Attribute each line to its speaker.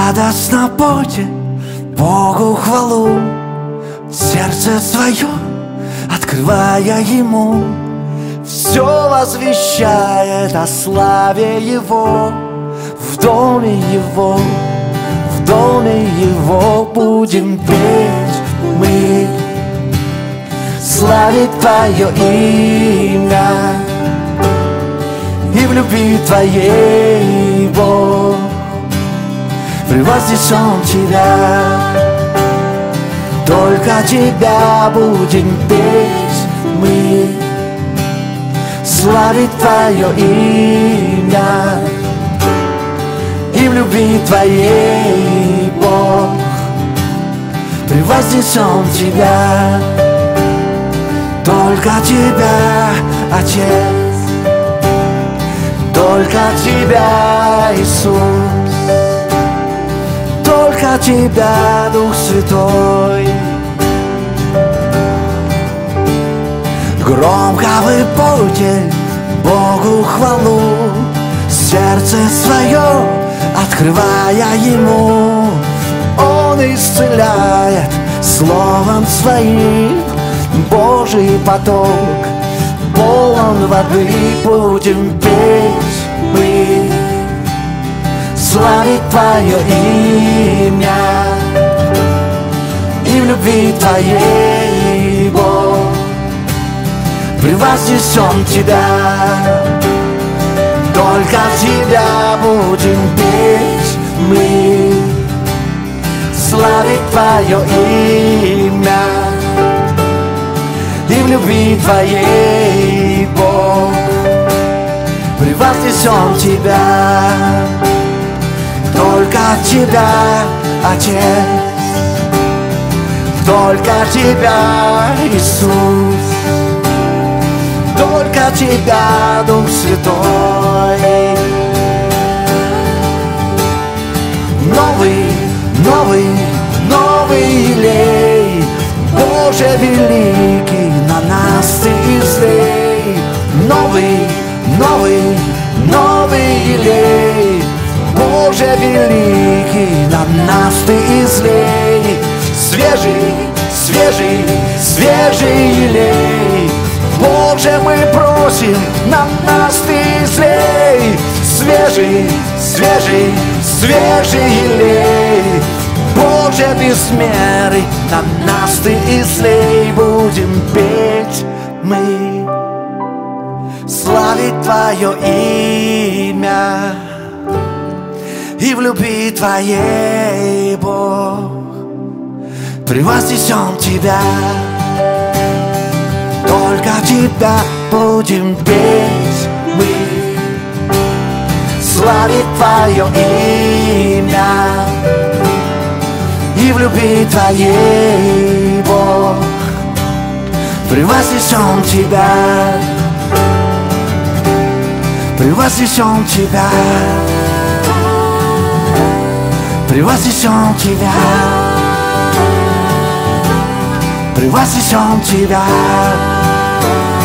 Speaker 1: Радостно пойте Богу хвалу, сердце свое открывая Ему, все возвещает о славе Его. В доме Его, в доме Его будем петь мы, славить Твое имя и в любви Твоей, Бог, превознесем Тебя. Только Тебя будем петь мы, славить Твое имя и в любви Твоей, Бог, превознесем Тебя. Только Тебя, Отец, только Тебя, Иисус, только Тебя, Дух Святой. Громко вы пойте Богу хвалу, сердце свое открывая Ему. Он исцеляет словом Своим, Божий поток полон воды. Будем петь мы, славить Твое имя и в любви Твоей, Бог, превознесем Тебя. Только Тебя будем петь мы, славить Твое имя и в любви Твоей, Бог, превознесем Тебя. Только Тебя, Отец, только Тебя, Иисус, только Тебя, Дух Святой. Новый, новый, новый елей, Боже великий, на нас Ты излей. Новый, новый, новый елей, Боже великий, на нас Ты излей. Свежий, свежий, свежий елей, Боже, мы просим, на нас Ты излей. Свежий, свежий, свежий елей, Боже, без меры, на нас Ты излей. Будем петь мы, славить Твое имя и в любви Твоей, Бог, превознесем Тебя. Только Тебя будем петь мы, славить Твое имя и в любви Твоей, Бог, превознесем Тебя, превознесем Тебя, превознесем Тебя, превознесем Тебя.